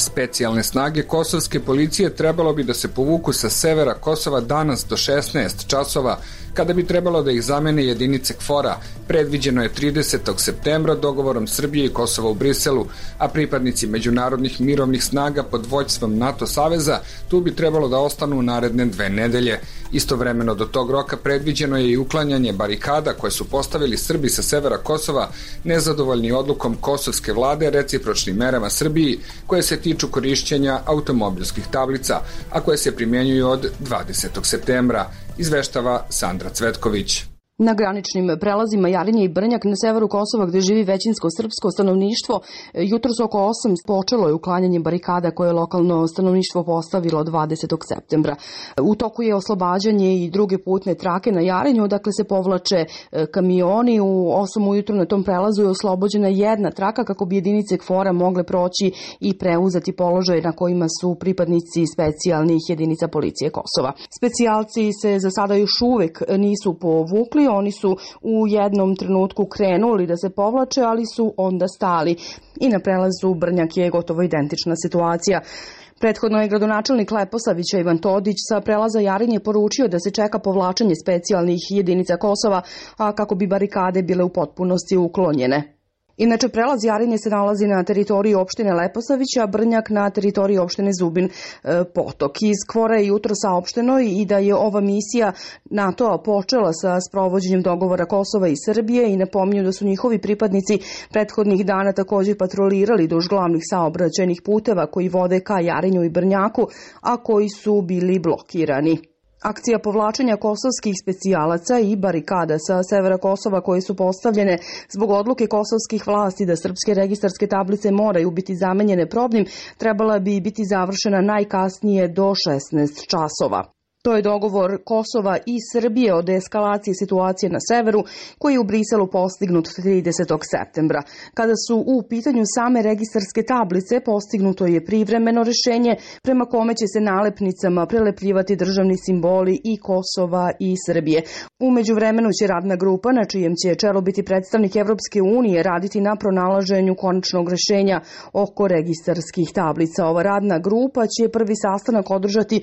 Specijalne snage kosovske policije trebalo bi da se povuku sa severa Kosova danas do 16 časova, kada bi trebalo da ih zamene jedinice KFOR-a. Predviđeno je 30. septembra dogovorom Srbije i Kosova u Briselu, a pripadnici međunarodnih mirovnih snaga pod vođstvom NATO saveza tu bi trebalo da ostanu u naredne 2 nedelje. Istovremeno do tog roka predviđeno je i uklanjanje barikada koje su postavili Srbi sa severa Kosova, nezadovoljni odlukom kosovske vlade recipročnim merama Srbiji koje se tiču korišćenja automobilskih tablica, a koje se primjenjuju od 20. septembra, izveštava Sandra Cvetković. Na graničnim prelazima Jarinje i Brnjak na severu Kosova, gde živi većinsko srpsko stanovništvo, jutros oko 8 počelo je uklanjanje barikada koje je lokalno stanovništvo postavilo 20. septembra. U toku je oslobađanje i druge putne trake na Jarinju, dakle se povlače kamioni. U 8 ujutru na tom prelazu je oslobođena jedna traka kako bi jedinice KFOR-a mogle proći i preuzeti položaje na kojima su pripadnici specijalnih jedinica policije Kosova. Specijalci se za sada još uvek nisu povukli. Oni su u jednom trenutku krenuli da se povlače, ali su onda stali. I na prelazu Brnjak je gotovo identična situacija. Prethodno je gradonačelnik Leposavića Ivan Todić sa prelaza Jarinje poručio da se čeka povlačenje specijalnih jedinica Kosova, a kako bi barikade bile u potpunosti uklonjene. Inače, prelaz Jarinje se nalazi na teritoriji opštine Leposavića, a Brnjak na teritoriji opštine Zubin Potok. Iz KFOR-a je jutro saopšteno i da je ova misija NATO-a počela sa sprovođenjem dogovora Kosova i Srbije i napominju da su njihovi pripadnici prethodnih dana također patrolirali duž glavnih saobraćajnih puteva koji vode ka Jarinju i Brnjaku, a koji su bili blokirani. Akcija povlačenja kosovskih specijalaca i barikada sa severa Kosova koje su postavljene zbog odluke kosovskih vlasti da srpske registarske tablice moraju biti zamenjene probnim, trebala bi biti završena najkasnije do 16 časova. To je dogovor Kosova i Srbije o deeskalaciji situacije na severu, koji je u Briselu postignut 30. septembra. Kada su u pitanju same registarske tablice, postignuto je privremeno rešenje prema kome će se nalepnicama prelepljivati državni simboli i Kosova i Srbije. U međuvremenu će radna grupa, na čijem će čelu biti predstavnik Evropske unije, raditi na pronalaženju konačnog rešenja oko registarskih tablica. Ova radna grupa će prvi sastanak održati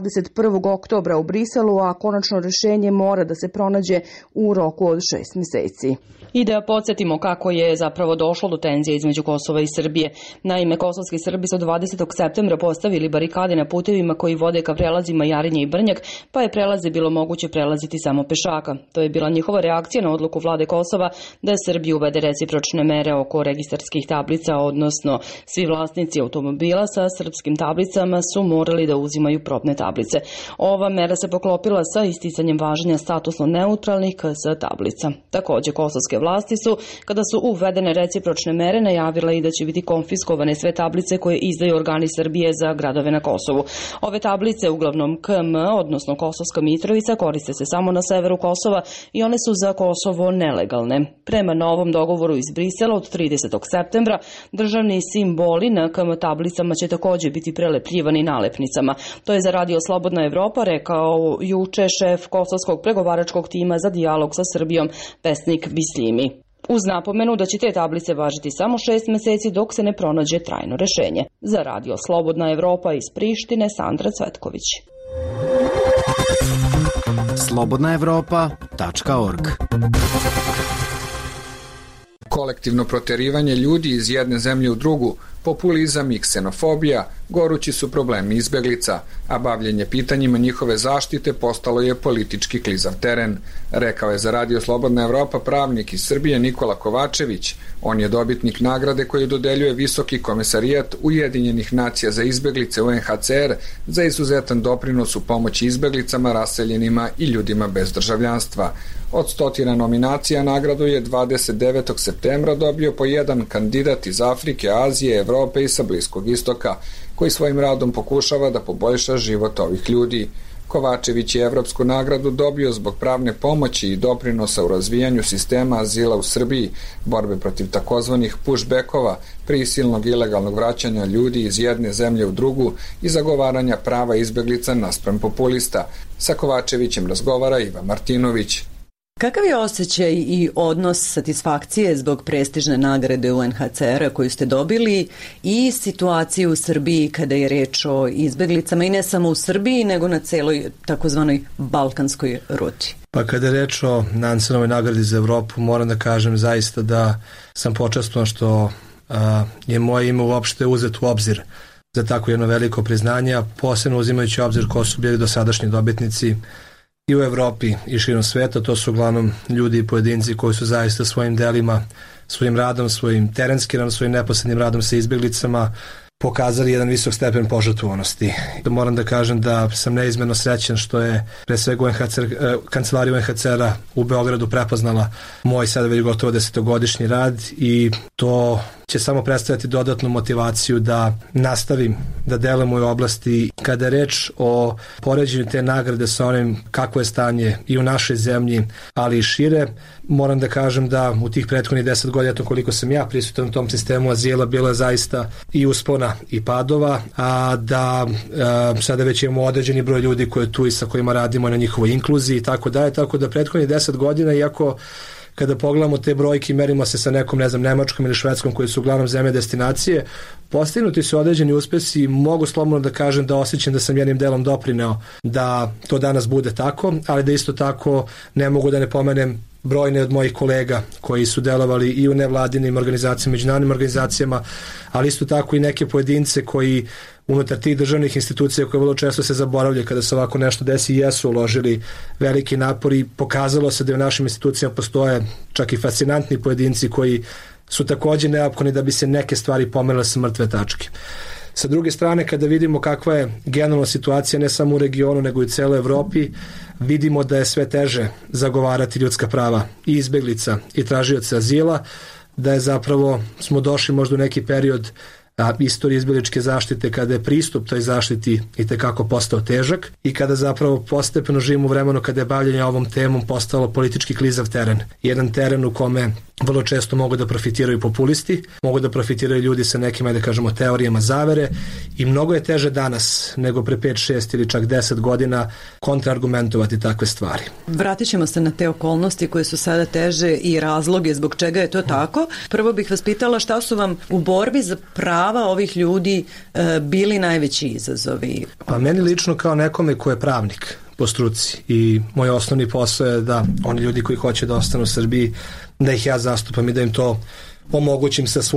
21. oktobra u Briselu, a konačno rešenje mora da se pronađe u roku od 6 meseci. I da podsjetimo kako je zapravo došlo do tenzije između Kosova i Srbije. Naime, kosovski Srbi su 20. septembra postavili barikade na putevima koji vode ka prelazima Jarinje i Brnjak, pa je prelaze bilo moguće prelaziti samo pešaka. To je bila njihova reakcija na odluku vlade Kosova da Srbija uvede recipročne mere oko registarskih tablica, odnosno svi vlasnici automobila sa srpskim tablicama su morali da uzimaju probne tablice. Ova mera se poklopila sa isticanjem važenja statusno neutralnih KS tablica. Takođe, kosovske vlasti su, kada su uvedene recipročne mere, najavile i da će biti konfiskovane sve tablice koje izdaju organi Srbije za gradove na Kosovu. Ove tablice, uglavnom KM, odnosno Kosovska Mitrovica, koriste se samo na severu Kosova i one su za Kosovo nelegalne. Prema novom dogovoru iz Brisela od 30. septembra, državni simboli na KM tablicama će takođe biti prelepljivani nalepnicama. To je za Radio Slobodna Evropa rekao juče šef kosovskog pregovaračkog tima za dijalog sa Srbijom Pesnik Bisljimi. Uz napomenu da će te tablice važiti samo 6 meseci dok se ne pronađe trajno rešenje. Za Radio Slobodna Evropa iz Prištine, Sandra Cvetković. slobodnaevropa.org Kolektivno proterivanje ljudi iz jedne zemlje u drugu, populizam i ksenofobija gorući su problemi izbeglica, a bavljenje pitanjima njihove zaštite postalo je politički klizav teren, rekao je za Radio Slobodna Evropa pravnik iz Srbije Nikola Kovačević. On je dobitnik nagrade koju dodeljuje Visoki komesarijat Ujedinjenih nacija za izbeglice UNHCR za izuzetan doprinos u pomoći izbeglicama, raseljenima i ljudima bez državljanstva. Od 100 nominacija nagradu je 29. septembra dobio po jedan kandidat iz Afrike, Azije, Evrope i sa Bliskog istoka, koji svojim radom pokušava da poboljša život ovih ljudi. Kovačević je evropsku nagradu dobio zbog pravne pomoći i doprinosa u razvijanju sistema azila u Srbiji, borbe protiv takozvanih pushbackova, prisilnog ilegalnog vraćanja ljudi iz jedne zemlje u drugu i zagovaranja prava izbeglica naspram populista. Sa Kovačevićem razgovara Iva Martinović. Kakav je osjećaj i odnos satisfakcije zbog prestižne nagrade UNHCR-a koju ste dobili i situaciju u Srbiji kada je reč o izbeglicama i ne samo u Srbiji nego na celoj takozvanoj balkanskoj ruti? Pa kada je reč o Nansenovoj nagradi za Evropu, moram da kažem zaista da sam počastvovan što je moje ime uopšte uzet u obzir za tako jedno veliko priznanje, a posebno uzimajući obzir ko su bili dosadašnji dobitnici i u Evropi i širom sveta. To su uglavnom ljudi i pojedinci koji su zaista svojim delima, svojim radom, svojim terenskim radom, svojim neposrednim radom sa izbeglicama pokazali jedan visok stepen požrtvovanosti. Moram da kažem da sam neizmerno srećan što je pre svega kancelarija UNHCR-a u Beogradu prepoznala moj sada već gotovo 10-godišnji rad i to će samo predstavljati dodatnu motivaciju da nastavim da delujem u ovoj oblasti. Kada je reč o poređenju te nagrade sa onim kako je stanje i u našoj zemlji, ali i šire, moram da kažem da u tih prethodnih 10 godina, koliko sam ja prisutan u tom sistemu azila, bilo je zaista i uspona i padova, a da sada već imamo određeni broj ljudi koji je tu i sa kojima radimo na njihovoj inkluziji i tako dalje, tako da prethodnih 10 godina, iako kada pogledamo te brojke i merimo se sa nekom, ne znam, Nemačkom ili Švedskom koji su uglavnom zemlje destinacije, postignuti su određeni uspesi i mogu slobodno da kažem da osjećam da sam jednim delom doprineo da to danas bude tako, ali da isto tako ne mogu da ne pomenem brojne od mojih kolega koji su delovali i u nevladinim organizacijama, međunarodnim organizacijama, ali isto tako i neke pojedince koji unutar tih državnih institucija koje vrlo često se zaboravljaju kada se ovako nešto desi i jesu uložili veliki napor i pokazalo se da u našim institucijama postoje čak i fascinantni pojedinci koji su takođe neophodni da bi se neke stvari pomerile sa mrtve tačke. Sa druge strane, kada vidimo kakva je generalna situacija ne samo u regionu nego i u celoj Evropi, vidimo da je sve teže zagovarati ljudska prava i izbeglica i tražioca azila, da je zapravo smo došli možda u neki period istorije izbegličke zaštite kada je pristup toj zaštiti i tekako postao težak i kada zapravo postepeno živimo u vremenu kada je bavljanje ovom temom postalo politički klizav teren. Jedan teren u kome vrlo često mogu da profitiraju populisti, mogu da profitiraju ljudi sa nekim, da kažemo, teorijama zavere i mnogo je teže danas nego pre 5, 6 ili čak 10 godina kontraargumentovati takve stvari. Vratit ćemo se na te okolnosti koje su sada teže i razloge zbog čega je to tako. Prvo bih vas pitala šta su vam u borbi za prava ovih ljudi bili najveći izazovi? Pa meni lično kao nekome ko je pravnik po struci i moj osnovni posao je da oni ljudi koji hoće da ostanu u Srbiji, da ih ja zastupam i da im to omogućim sa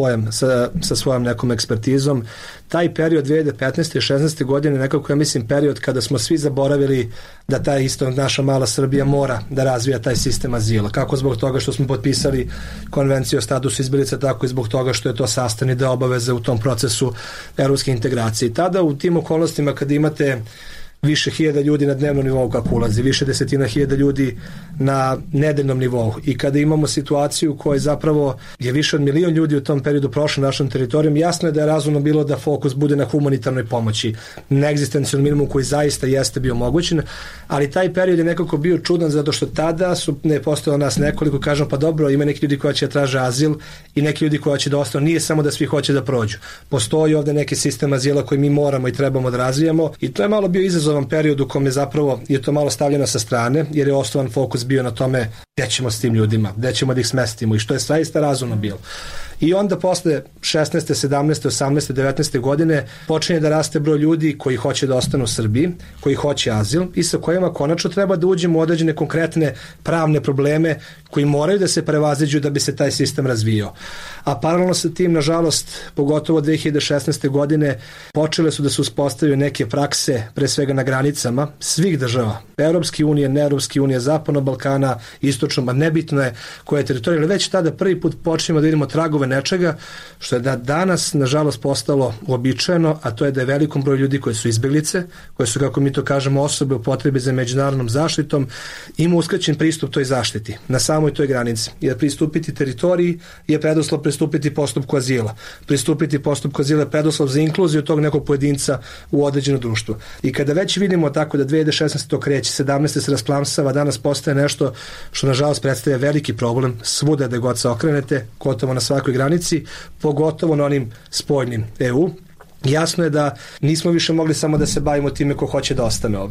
svojom nekom ekspertizom. Taj period 2015. i 16. godine nekako ja mislim period kada smo svi zaboravili da ta isto naša mala Srbija mora da razvija taj sistem azila. Kako zbog toga što smo potpisali konvenciju o statusu izbeglica, tako i zbog toga što je to sastavni deo obaveze u tom procesu evropske integracije. I tada u tim okolnostima kada imate više hiljada ljudi na dnevnom nivou kako ulazi, više desetina hiljada ljudi na nedeljnom nivou i kada imamo situaciju koja zapravo je više od 1 milion ljudi u tom periodu prošlo našom teritorijom, jasno je da je razumno bilo da fokus bude na humanitarnoj pomoći, na egzistencijalnom minimumu koji zaista jeste bio mogućen, ali taj period je nekako bio čudan zato što tada su ne postojalo nas nekoliko, kažem pa dobro, ima neki ljudi koji će da traže azil i neki ljudi koji će da ostanu, nije samo da svi hoće da prođu. Postoji ovde neki sistem azila koji mi moramo i trebamo da razvijamo i to je malo bio izazov periodu u kome zapravo je to malo stavljeno sa strane, jer je osnovan fokus bio na tome gde ćemo s tim ljudima, gde ćemo da ih smestimo i što je zaista razumno bilo. I onda posle 16. 17. 18. 19. godine počinje da raste broj ljudi koji hoće da ostanu u Srbiji, koji hoće azil i sa kojima konačno treba da uđemo u određene konkretne pravne probleme koji moraju da se prevaziđu da bi se taj sistem razvijao. A paralelno sa tim, nažalost, pogotovo 2016. godine počele su da se uspostavljaju neke prakse, pre svega na granicama svih država, Evropske unije, neevropske unije, Zapadnog Balkana, Istočnog, a nebitno je koja je teritorija, ali već tada prvi put počnemo da vidimo tragove nečega što je da danas, nažalost, postalo uobičajeno, a to je da je velikom broju ljudi koji su izbeglice, koji su, kako mi to kažemo, osobe u potrebi za međunarodnom zaštitom, ima uskraćen pristup toj zaštiti na samoj toj granici. Jer pristupiti teritoriji je preduslov pristupiti postupku azila. Pristupiti postupku azila je preduslov za inkluziju tog nekog pojedinca u određeno društvo. I kada već vidimo tako da 2016. to kreće, 17. se rasplamsava, danas postaje nešto što nažalost predstavlja veliki problem svuda da god se okrenete, gotovo na svakoj granici, pogotovo na onim spoljnim EU. Jasno je da nismo više mogli samo da se bavimo time ko hoće da ostane ovde.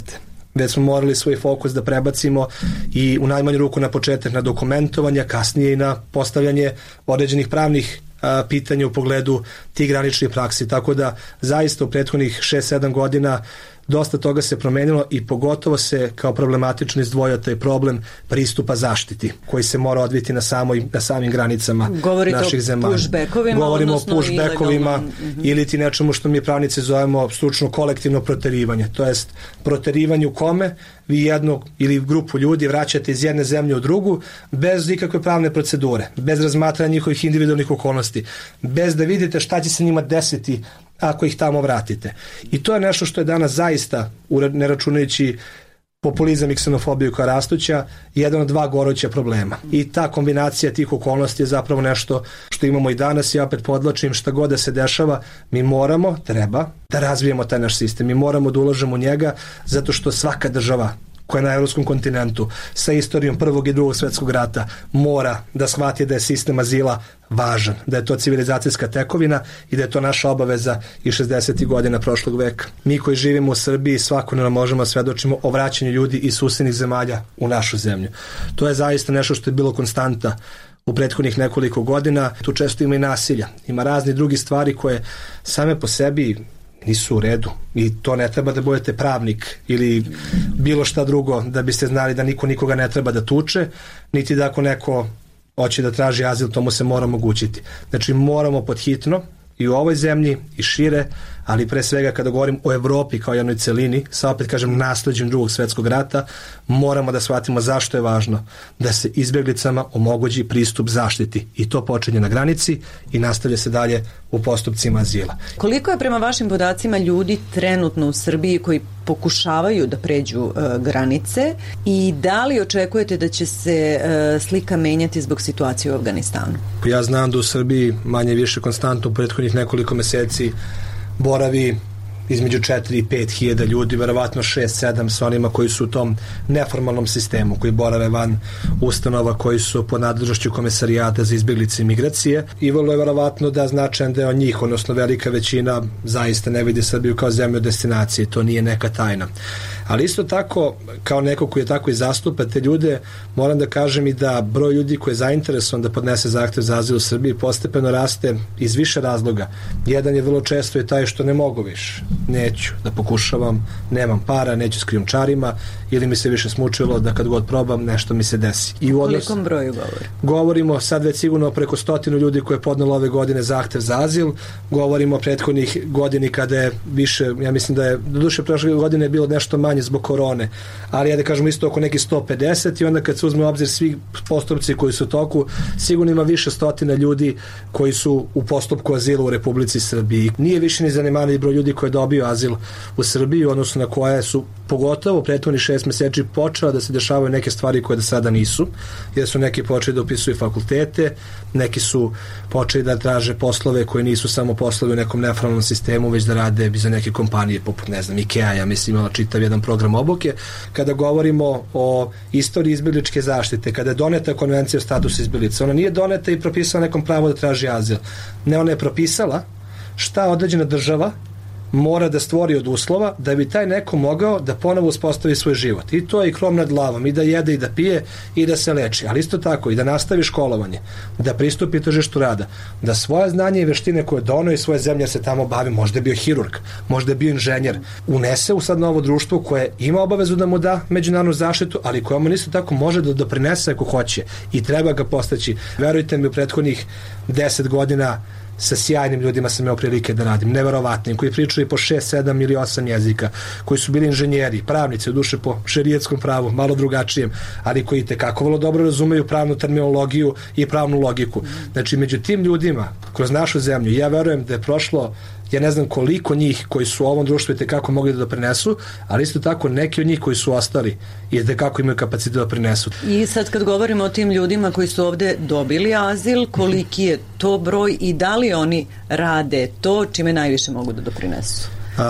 već smo morali svoj fokus da prebacimo i u najmanju ruku na početak na dokumentovanje, kasnije i na postavljanje određenih pravnih pitanja u pogledu tih graničnih praksi. Tako da zaista u prethodnih 6-7 godina dosta toga se promenilo i pogotovo se kao problematično izdvojio taj problem pristupa zaštiti koji se mora odviti na samim granicama naših zemalja. Govorimo o pushbackovima ili ti nečemu što mi pravnici zovemo stručno kolektivno proterivanje. To jest proterivanju kome vi jednu ili grupu ljudi vraćate iz jedne zemlje u drugu bez ikakve pravne procedure, bez razmatranja njihovih individualnih okolnosti, bez da vidite šta će se njima desiti ako ih tamo vratite. I to je nešto što je danas zaista, ne računajući populizam i ksenofobiju koja rastuća, jedan od dva goruća problema. I ta kombinacija tih okolnosti je zapravo nešto što imamo i danas. Ja opet podlačim, šta god da se dešava, mi treba da razvijemo taj naš sistem. Mi moramo da ulažemo u njega zato što svaka država koja je na evropskom kontinentu sa istorijom Prvog i Drugog svjetskog rata mora da shvati da je sistem azila važan, da je to civilizacijska tekovina i da je to naša obaveza i 60. godina prošlog veka. Mi koji živimo u Srbiji svakodnevno možemo svedočimo o vraćanju ljudi iz susednih zemalja u našu zemlju. To je zaista nešto što je bilo konstanta u prethodnih nekoliko godina. Tu često ima i nasilja, ima razni drugi stvari koje same po sebi nisu u redu i to ne treba da budete pravnik ili bilo šta drugo da biste znali da niko nikoga ne treba da tuče, niti da ako neko hoće da traži azil, to mu se mora omogućiti. Znači moramo podhitno i u ovoj zemlji i šire, ali pre svega kada govorim o Evropi kao jednoj celini, sa opet kažem nasleđem Drugog svjetskog rata, moramo da shvatimo zašto je važno da se izbjeglicama omogući pristup zaštiti i to počinje na granici i nastavlja se dalje u postupcima azila. Koliko je prema vašim podacima ljudi trenutno u Srbiji koji pokušavaju da pređu granice i da li očekujete da će se slika menjati zbog situacije u Afganistanu? Ja znam da u Srbiji manje više konstantno u prethodnih nekoliko meseci boravi između 4 i 5 hiljada ljudi, verovatno 6-7 sa onima koji su u tom neformalnom sistemu, koji borave van ustanova, koji su pod nadležnošću Komesarijata za izbjeglice i migracije i vrlo je verovatno da značajan deo njih, odnosno velika većina, zaista ne vidi Srbiju kao zemlju destinacije, to nije neka tajna. Ali isto tako, kao neko koji je tako i zastupa te ljude, moram da kažem i da broj ljudi koji je zainteresovan da podnese zahtev za azil u Srbiji postepeno raste iz više razloga. Jedan je vrlo često i taj što ne mogu više. Neću da pokušavam, nemam para, neću s krijumčarima ili mi se više smučilo da kad god probam nešto mi se desi. I u kolikom broju govori? Govorimo sad već sigurno preko 100 ljudi koje je podnelo ove godine zahtev za azil. Govorimo o prethodnih godini kada je više, ja mislim da je doduše prošle godine je bilo nešto manje zbog korone, ali ja da kažemo isto oko neki 150 i onda kad se uzme u obzir svi postupci koji su u toku, sigurno ima više stotina ljudi koji su u postupku azila u Republici Srbiji. Nije više ni zanemali broj ljudi koji je dobio azil u Srbiji, odnosno na koje su pogotovo prethodnih 6 meseci počela da se dešavaju neke stvari koje do sada nisu, jer su neki počeli da upisuju fakultete, neki su počeli da traže poslove koji nisu samo poslovi u nekom neformalnom sistemu, već da rade za neke kompanije poput, ne znam, IKEA, ja mislim, imala čitav jedan program obuke. Kada govorimo o istoriji izbjegličke zaštite, kada je doneta konvencija o statusu izbjeglica, ona nije doneta i propisala nekom pravo da traži azil. Ne, ona je propisala šta određena država mora da stvori od uslova da bi taj neko mogao da ponovo uspostavi svoj život. I to je i krov nad glavom, i da jede i da pije i da se leči. Ali isto tako i da nastavi školovanje, da pristupi tržištu rada, da svoje znanje i veštine koje dono iz svoje zemlje se tamo bavi, možda je bio hirurg, možda je bio inženjer, unese u sad novo društvo koje ima obavezu da mu da međunarodnu zaštitu, ali koje mu isto tako može da doprinese ako hoće i treba ga postaći. Verujte mi, u prethodnih 10 godina sa sjajnim ljudima sam imao prilike da radim, neverovatnim, koji pričaju po 6, 7 ili 8 jezika, koji su bili inženjeri, pravnici, u duše po šerijetskom pravu, malo drugačijem, ali koji tekako vrlo dobro razumeju pravnu terminologiju i pravnu logiku. Znači, među tim ljudima, kroz našu zemlju, ja verujem da je prošlo, ja ne znam koliko njih koji su u ovom društvu i tekako mogli da doprinesu, ali isto tako neki od njih koji su ostali i tekako imaju kapacitet da doprinesu. I sad kad govorimo o tim ljudima koji su ovde dobili azil, koliki je to broj i da li oni rade to čime najviše mogu da doprinesu?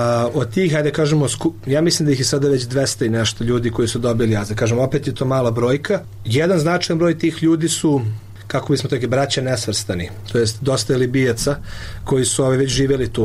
Od tih, hajde kažemo, ja mislim da ih je sada već 200 i nešto ljudi koji su dobili azil. Kažem, opet je to mala brojka. Jedan značajan broj tih ljudi su, kako bismo tako, braća nesvrstani, to jest dosta je Libijaca koji su već živjeli tu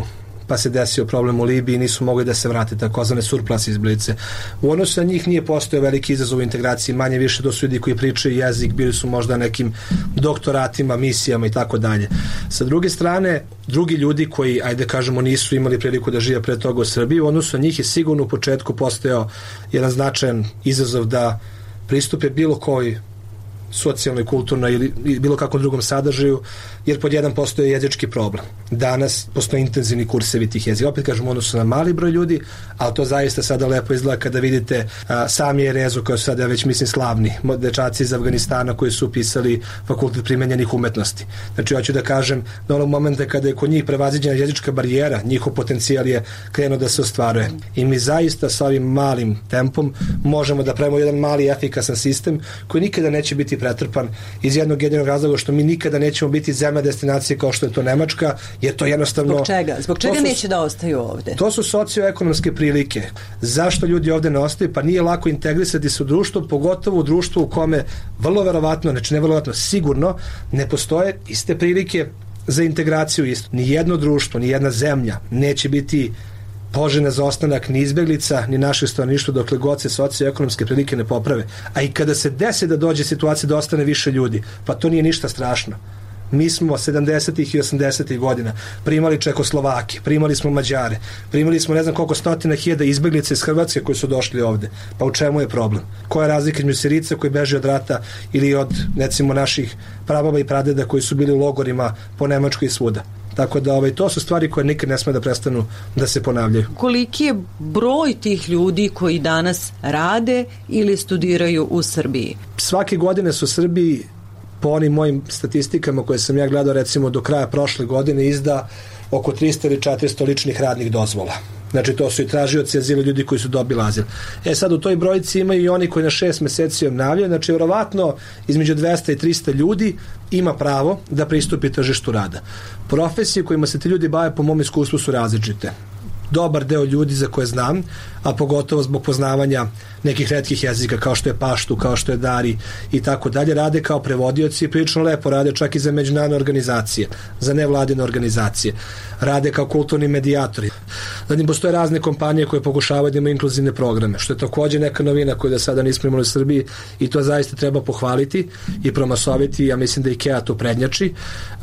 pa se desio problem u Libiji i nisu mogli da se vrate, takozvane surplus izbjeglice. U odnosu na njih nije postojao veliki izazov u integraciji, manje više to su ljudi koji pričaju jezik, bili su možda nekim doktoratima, misijama i tako dalje. Sa druge strane, drugi ljudi koji, ajde kažemo, nisu imali priliku da žive pre toga u Srbiji, u odnosu na njih je sigurno u početku postojao jedan značajan izazov da pristupe bilo koji socijalnoj, kulturnoj ili bilo kakvom drugom sadržaju, jer pod jedan postoje jezički problem. Danas postoje intenzivni kursevi tih jezika. Opet kažem, odnosu na mali broj ljudi, ali to zaista sada lepo izgleda kada vidite Samije Rezu, koja su sada već, mislim, slavni dečaci iz Afganistana koji su upisali fakultet primenjenih umetnosti. Znači, hoću da kažem, da onog momenta kada je kod njih prevaziđena jezička barijera, njihov potencijal je krenuo da se ostvaruje. I mi zaista sa ovim malim tempom možemo da pravimo jedan mali efikasan sistem koji nikada neće biti pretrpan iz jednog jedinog razloga što mi nikada nećemo biti zemlja destinacije kao što je to Nemačka, jer to jednostavno... Zbog čega? Zbog čega neće da ostaju ovde? To su socioekonomske prilike. Zašto ljudi ovde ne ostaju? Pa nije lako integrisati se u društvo, pogotovo u društvu u kome vrlo verovatno, znači ne verovatno, sigurno ne postoje iste prilike za integraciju isto. Ni jedno društvo, ni jedna zemlja neće biti poželjna za ostanak ni izbeglica, ni naše stanovništvo dokle god se socioekonomske prilike ne poprave. A i kada se desi da dođe situacija da ostane više ljudi, pa to nije ništa strašno. Mi smo 70. i 80. godina primali Čekoslovake, primali smo Mađare, primali smo ne znam koliko stotina hiljada izbeglica iz Hrvatske koji su došli ovde. Pa u čemu je problem? Koja je razlika između Sirica koji beže od rata ili od, recimo, naših prababa i pradeda koji su bili u logorima po Nemačkoj i svuda? Tako da to su stvari koje nikad ne sme da prestanu da se ponavljaju. Koliki je broj tih ljudi koji danas rade ili studiraju u Srbiji? Svake godine su u Srbiji, po onim mojim statistikama koje sam ja gledao, recimo do kraja prošle godine, izda oko 300 ili 400 ličnih radnih dozvola. Znači, to su i tražioci azila, ljudi koji su dobili azil. Sad u toj brojici imaju i oni koji na 6 meseci obnavljaju. Znači, vjerovatno između 200 i 300 ljudi ima pravo da pristupi tržištu rada. Profesije kojima se ti ljudi bave, po mom iskustvu, su različite. Dobar deo ljudi za koje znam, a pogotovo zbog poznavanja nekih retkih jezika kao što je paštu, kao što je dari i tako dalje, rade kao prevodioci i prilično lepo rade čak i za međunarodne organizacije, za nevladine organizacije. Rade kao kulturni medijatori. Zatim postoje razne kompanije koje pokušavaju da imaju inkluzivne programe, što je takođe neka novina koju da sada nismo imali u Srbiji i to zaista treba pohvaliti i promasoviti. Ja mislim da IKEA to prednjači.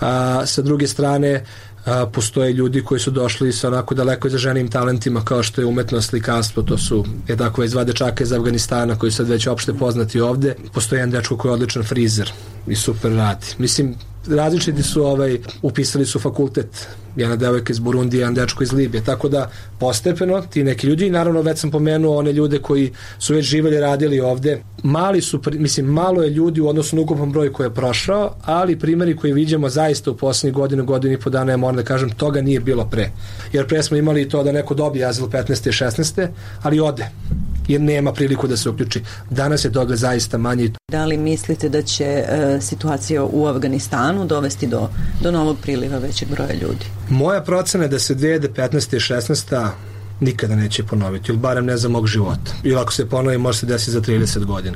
Sa druge strane, postoje ljudi koji su došli sa onako daleko izraženim talentima kao što je umetnost, slikarstvo, to su već dva dečaka iz Afganistana koji su sad već opšte poznati ovde. Postoji jedan dečko koji je odličan frizer i super radi. Mislim, različiti su, upisali su fakultet, jedna devojka iz Burundija, jedan dečko iz Libije, tako da postepeno ti neki ljudi, i naravno već sam pomenuo one ljude koji su već živjeli, radili ovde, malo je ljudi u odnosu na ukupan broj koji je prošao, ali primjeri koji vidimo zaista u poslednjih godinu i po dana, ja moram da kažem, toga nije bilo pre. Jer pre smo imali to da neko dobije azil 15. i 16. ali ode, jer nema priliku da se uključi. Danas je toga zaista manje. Da li mislite da će situacija u Afganistanu dovesti do novog priliva većeg broja ljudi? Moja procena je da se 2015. i 16. nikada neće ponoviti, ili barem ne za mog života. Ili ako se ponovi, može se desiti za 30 godina.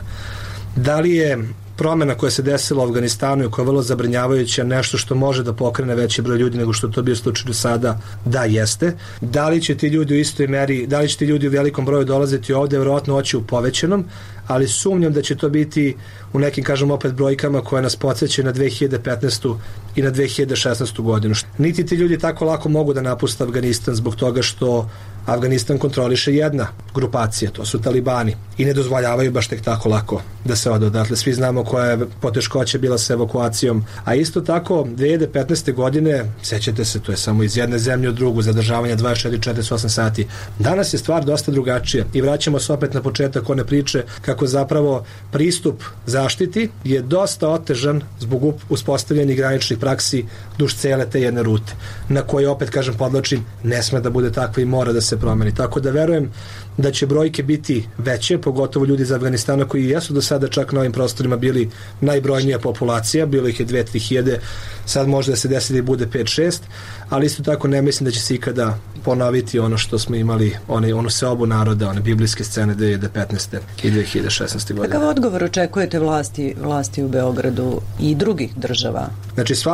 Da li je promena koja se desila u Afganistanu i koja je vrlo zabrinjavajuća nešto što može da pokrene veći broj ljudi nego što to bio slučaj do sada? Da, jeste. Da li će ti ljudi u istoj meri, da li će ti ljudi u velikom broju dolaziti ovde, verovatno oći u povećanom, ali sumnjam da će to biti u nekim, kažem opet, brojkama koje nas podsjećaju na 2015. i na 2016. godinu. Niti ti ljudi tako lako mogu da napuste Afganistan zbog toga što Afganistan kontroliše jedna grupacija, to su talibani, i ne dozvoljavaju baš tek tako lako da se ode odatle. Svi znamo koja je poteškoća bila sa evakuacijom, a isto tako 2015. godine, sećate se, to je samo iz jedne zemlje u drugu, zadržavanja 24-48 sati. Danas je stvar dosta drugačija i vraćamo se opet na početak one priče kako zapravo pristup zaštiti je dosta otežan zbog uspostavljenih graničnih praksi duž cele te jedne rute, na koje, opet kažem, podlačim, ne sme da bude takva i mora da se promeni. Tako da verujem da će brojke biti veće, pogotovo ljudi iz Afganistana koji jesu do sada čak na ovim prostorima bili najbrojnija populacija, bilo ih je 2-3 hiljade, sad može da se desi da bude 5-6, ali isto tako ne mislim da će se ikada ponoviti ono što smo imali, onu seobu naroda, one biblijske scene 2015. i 2016. godine. Kakav odgovor očekujete vlasti u Beogradu i drugih država? Znači, svako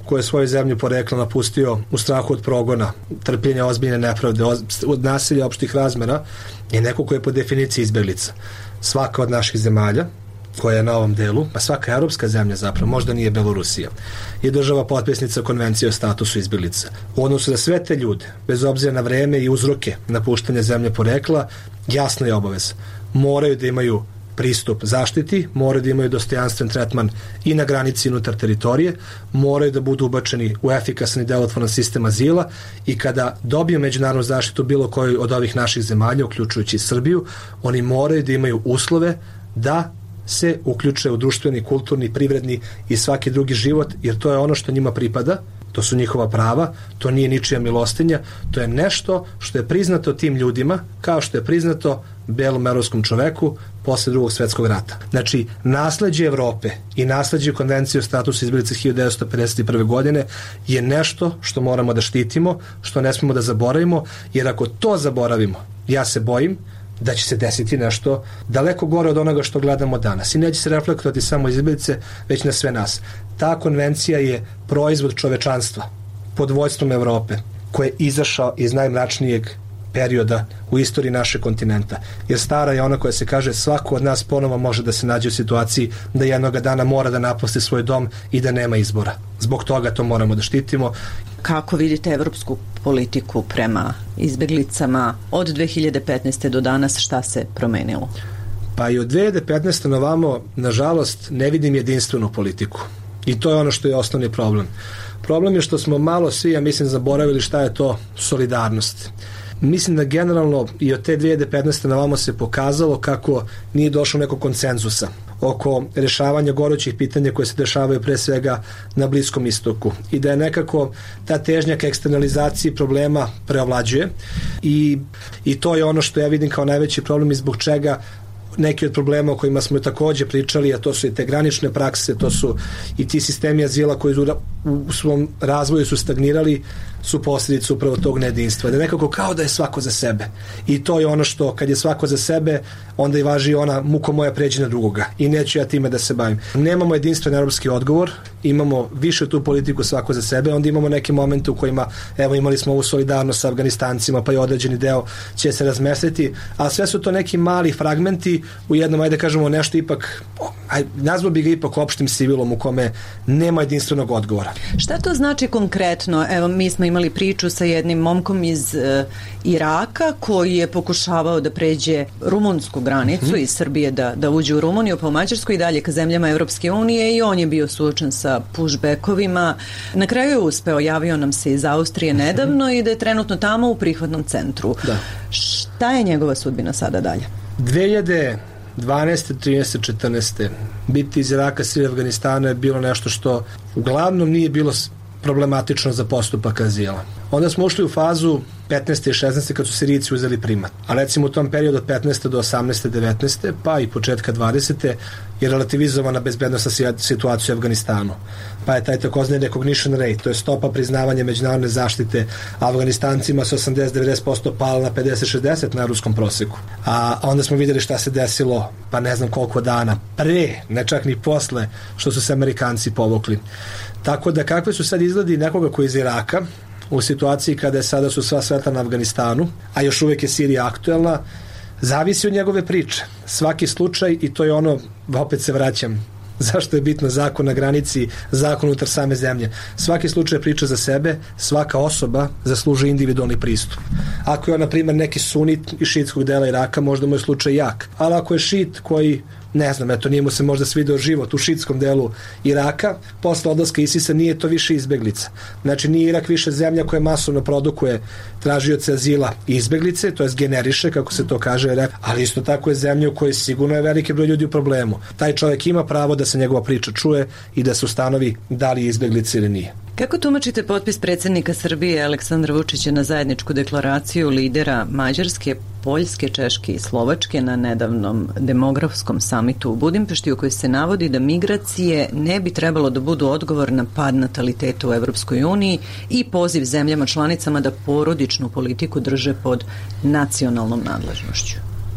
koji je svoju zemlju porekla napustio u strahu od progona, trpljenja ozbiljne nepravde, od nasilja opštih razmera, je neko koji je po definiciji izbeglica. Svaka od naših zemalja koja je na ovom delu, pa svaka evropska zemlja zapravo, možda nije Belorusija, je država potpisnica konvencije o statusu izbeglica. U odnosu na sve te ljude, bez obzira na vreme i uzroke napuštanja zemlje porekla, jasna je obaveza. Moraju da imaju pristup zaštiti, moraju da imaju dostojanstven tretman i na granici unutar teritorije, moraju da budu ubačeni u efikasan i delotvoran sistem azila i kada dobiju međunarodnu zaštitu bilo koji od ovih naših zemalja, uključujući Srbiju, oni moraju da imaju uslove da se uključe u društveni, kulturni, privredni i svaki drugi život, jer to je ono što njima pripada, to su njihova prava, to nije ničija milostinja, to je nešto što je priznato tim ljudima, kao što je priznato belom evropskom čoveku posle Drugog svetskog rata. Znači, nasleđe Evrope i nasleđe konvencije o statusu izbeglica 1951. godine je nešto što moramo da štitimo, što ne smemo da zaboravimo, jer ako to zaboravimo, ja se bojim da će se desiti nešto daleko gore od onoga što gledamo danas. I neće se reflektovati samo izbeglice, već na sve nas. Ta konvencija je proizvod čovečanstva pod vođstvom Evrope, koji je izašao iz najmračnijeg perioda u istoriji našeg kontinenta. Jer stara je ona koja se kaže svako od nas ponovo može da se nađe u situaciji da jednoga dana mora da napusti svoj dom i da nema izbora. Zbog toga to moramo da štitimo. Kako vidite evropsku politiku prema izbeglicama od 2015. do danas, šta se promenilo? Pa i od 2015. na ovamo, nažalost, ne vidim jedinstvenu politiku. I to je ono što je osnovni problem. Problem je što smo malo svi, ja mislim, zaboravili šta je to solidarnost. Mislim da generalno i od te 2015. na ovamo se pokazalo kako nije došlo nekog konsenzusa oko rešavanja gorućih pitanja koje se dešavaju pre svega na Bliskom istoku i da je nekako ta težnja ka eksternalizaciji problema preovlađuje i to je ono što ja vidim kao najveći problem i zbog čega neki od problema o kojima smo takođe pričali, a to su i te granične prakse, to su i ti sistemi azila koji u svom razvoju su stagnirali, su posljedice upravo tog nejedinstva. Da nekako kao da je svako za sebe. I to je ono što, kad je svako za sebe, onda i važi ona muko moja pređi na drugoga. I neću ja time da se bavim. Nemamo jedinstven evropski odgovor, imamo više tu politiku svako za sebe, onda imamo neke momente u kojima, evo imali smo ovu solidarnost sa Afganistancima, pa i određeni deo će se razmestiti, a sve su to neki mali fragmenti u jednom, ajde kažemo, nešto ipak, nazvao bi ga ipak opštim civilom u kome nema jedinstvenog odgovora. Šta to znači konkretno? Evo, mi smo imali priču sa jednim momkom iz Iraka koji je pokušavao da pređe rumunsku granicu iz Srbije da uđe u Rumuniju, pa u Mađarsku i dalje ka zemljama Evropske unije i on je bio suočen sa pushbackovima. Na kraju je uspeo, javio nam se iz Austrije nedavno i da je trenutno tamo u prihvatnom centru. Da. Šta je njegova sudbina sada dalje? 2012. 13. 14. biti iz Iraka, Sirije, Afganistana je bilo nešto što uglavnom nije bilo problematično za postupak azila. Onda smo ušli u fazu 15. i 16. kad su Sirijci uzeli primat. A recimo u tom periodu od 15. do 18. 19. pa i početka 20. je relativizovana bezbednostna situacija u Afganistanu. Pa je taj takozvani recognition rate, to je stopa priznavanja međunarodne zaštite Afganistancima sa 80-90% pala na 50-60 na ruskom proseku. A onda smo vidjeli šta se desilo, pa ne znam koliko dana pre, ne čak ni posle, što su se Amerikanci povukli. Tako da kakve su sad izgledi nekoga koji je iz Iraka u situaciji kada je sada su sva svetla na Afganistanu, a još uvijek je Sirija aktuelna, zavisi od njegove priče. Svaki slučaj, i to je ono, opet se vraćam, zašto je bitno zakon na granici, zakon unutar same zemlje. Svaki slučaj priča za sebe, svaka osoba zaslužuje individualni pristup. Ako je on, na primjer, neki sunit iz šiitskog dela Iraka, možda mu je slučaj jak. Ali ako je šit koji, ne znam, eto, nije mu se možda svideo život u šiitskom delu Iraka, posle odlaska ISIS-a nije to više izbeglica. Znači, nije Irak više zemlja koja masovno produkuje tražioce azila i izbeglice, to jest generiše, kako se to kaže, ali isto tako je zemlja u kojoj sigurno je veliki broj ljudi u problemu. Taj čovjek ima pravo da se njegova priča čuje i da se ustanovi da li je izbeglica ili nije. Kako tumačite potpis predsjednika Srbije Aleksandra Vučića na zajedničku deklaraciju lidera Mađarske, Poljske, Češke i Slovačke na nedavnom demografskom samitu u Budimpešti, u kojoj se navodi da migracije ne bi trebalo da budu odgovor na pad nataliteta u Evropskoj uniji i poziv zemljama članicama da porodičnu politiku drže pod nacionalnom nadležnošću?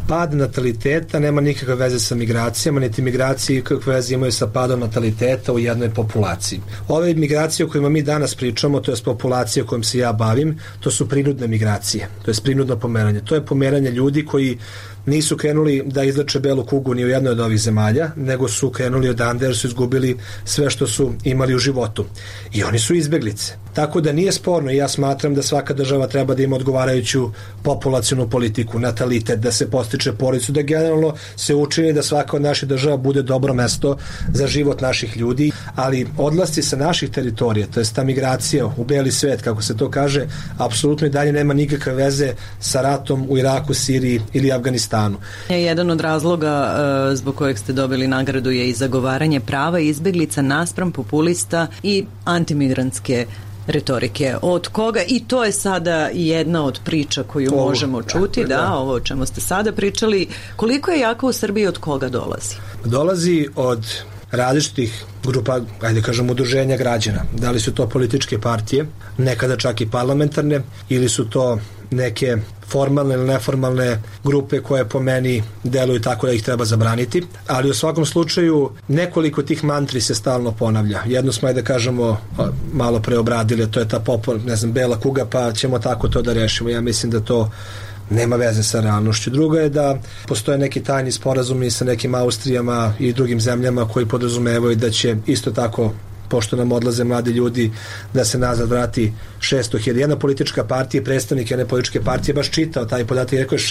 Pad nataliteta nema nikakve veze sa migracijama, niti migracije kakve veze imaju sa padom nataliteta u jednoj populaciji. Ove migracije o kojima mi danas pričamo, to je populacija kojom se ja bavim, to su prinudne migracije, to je prinudno pomeranje. To je pomeranje ljudi koji nisu krenuli da izleče belu kugu ni u jednoj od ovih zemalja, nego su krenuli odande jer su izgubili sve što su imali u životu. I oni su izbeglice. Tako da nije sporno i ja smatram da svaka država treba da ima odgovarajuću populacionu politiku, natalitet, da se postiče porodicu, da generalno se učini da svaka od naših država bude dobro mesto za život naših ljudi, ali odlasci sa naših teritorija, to je ta migracija u beli svet, kako se to kaže, apsolutno i dalje nema nikakve veze sa ratom u Iraku, Siriji ili Afganistanu. Jedan od razloga zbog kojeg ste dobili nagradu je i zagovaranje prava izbeglica naspram populista i antimigrantske retorike. Od koga, i to je sada jedna od priča koju možemo čuti, ovo o čemu ste sada pričali, koliko je jaka u Srbiji, od koga dolazi? Dolazi od različitih grupa, ajde kažem, udruženja građana. Da li su to političke partije, nekada čak i parlamentarne, ili su to neke formalne ili neformalne grupe koje po meni deluju tako da ih treba zabraniti, ali u svakom slučaju nekoliko tih mantri se stalno ponavlja. Jedno smo, da kažemo, malo preobradili, to je ta bela kuga, pa ćemo tako to da rešimo. Ja mislim da to nema veze sa realnošću. Drugo je da postoje neki tajni sporazumi sa nekim Austrijama i drugim zemljama koji podrazumevaju da će isto tako, pošto nam odlaze mladi ljudi, da se nazad vrati 600.000. Jedna politička partija, predstavnik jedne političke partije baš čitao taj podatak i rekao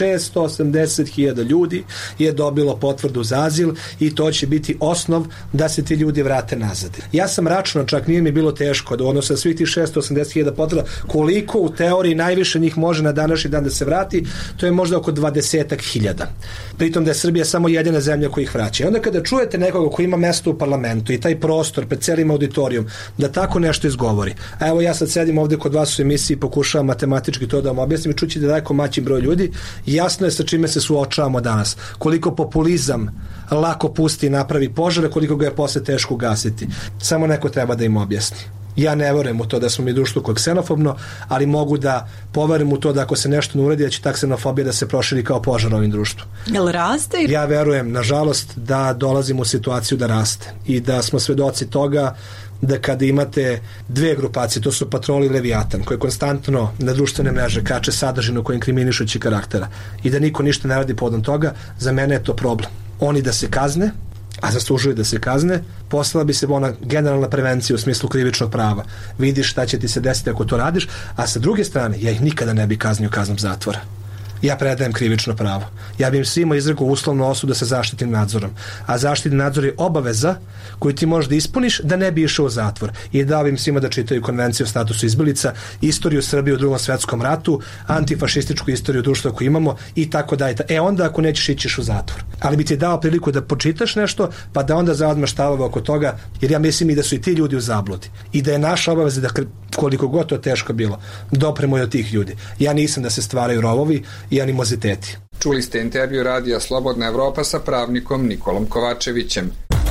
680.000 ljudi je dobilo potvrdu za azil i to će biti osnov da se ti ljudi vrate nazad. Ja sam računao, čak nije mi bilo teško da u odnosu na svih tih 680.000 potvrda, koliko u teoriji najviše njih može na današnji dan da se vrati, to je možda oko 20.000. Pritom da je Srbija samo jedina zemlja koja ih vraća. I onda kada čujete nekoga koji ima mesto u parlamentu i taj prostor pred celim auditorijom da tako nešto izgovori. A evo ja sad sedim ovde kod vas u emisiji i pokušavam matematički to da vam objasnim i čući da daleko maći broj ljudi. Jasno je sa čime se suočavamo danas. Koliko populizam lako pusti i napravi požare, koliko ga je posle teško gasiti. Samo neko treba da im objasni. Ja ne verujem u to da smo mi društvo koje je ksenofobno, ali mogu da poverujem u to da ako se nešto ne uredi, da će ta ksenofobija da se proširi kao požar ovim društvom. Jel raste? Ja verujem, nažalost, da dolazimo u situaciju da raste i da smo svedoci toga da kada imate dve grupacije, to su Patrol i Leviatan, koje konstantno na društvene mreže kače sadržinu koje inkriminišući karaktera i da niko ništa ne radi povodom toga, za mene je to problem. Oni da se kazne, a zaslužuju da se kazne, poslala bi se ona generalna prevencija u smislu krivičnog prava. Vidiš šta će ti se desiti ako to radiš, a sa druge strane, ja ih nikada ne bi kaznio kaznom zatvora. Ja predajem krivično pravo. Ja bi im svima izrekao uslovnu osudu sa zaštitnim nadzorom. A zaštitni nadzor je obaveza koju ti možeš da ispuniš da ne bi išao u zatvor. I dao bi im svima da čitaju konvenciju o statusu izbeglica, istoriju Srbije u Drugom svetskom ratu, antifašističku istoriju društva koju imamo i tako da. Onda ako nećeš ićiš u zatvor. Ali bi ti dao priliku da počitaš nešto, pa da onda zaodmaš stavove oko toga, jer ja mislim i da su i ti ljudi u zabludi. I da je naša obaveza da koliko god to teško bilo, dopremo i od tih ljudi. Ja nisam da se stvaraju rovovi i animoziteti. Čuli ste intervju radija Slobodna Evropa sa pravnikom Nikolom Kovačevićem.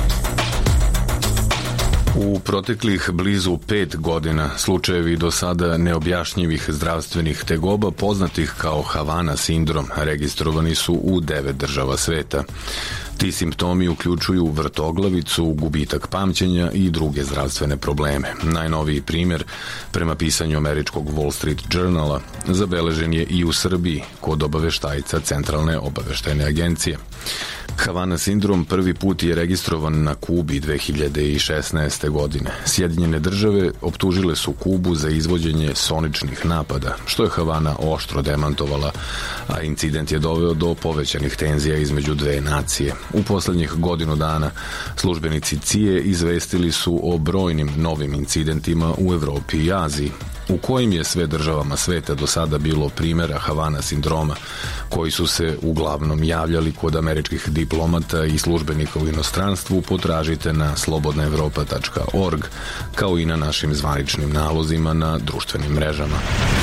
U proteklih blizu 5 godina slučajevi do sada neobjašnjivih zdravstvenih tegoba poznatih kao Havana sindrom registrovani su u 9 država sveta. Ti simptomi uključuju vrtoglavicu, gubitak pamćenja i druge zdravstvene probleme. Najnoviji primjer, prema pisanju američkog Wall Street Journala, zabeležen je i u Srbiji kod obaveštajca Centralne obaveštajne agencije. Havana sindrom prvi put je registrovan na Kubi 2016. godine. Sjedinjene države optužile su Kubu za izvođenje soničnih napada, što je Havana oštro demantovala, a incident je doveo do povećanih tenzija između dve nacije. U poslednjih godinu dana službenici CIA izvestili su o brojnim novim incidentima u Evropi i Aziji, u kojim je sve državama sveta do sada bilo primjera Havana sindroma, koji su se uglavnom javljali kod američkih diplomata i službenika u inostranstvu. Potražite na slobodnaevropa.org, kao i na našim zvaničnim nalozima na društvenim mrežama.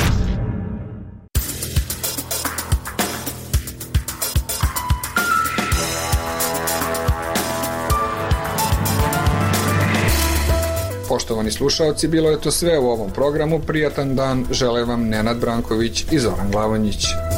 Poštovani slušaoci, bilo je to sve u ovom programu. Prijatan dan žele vam Nenad Branković i Zoran Glavonjić.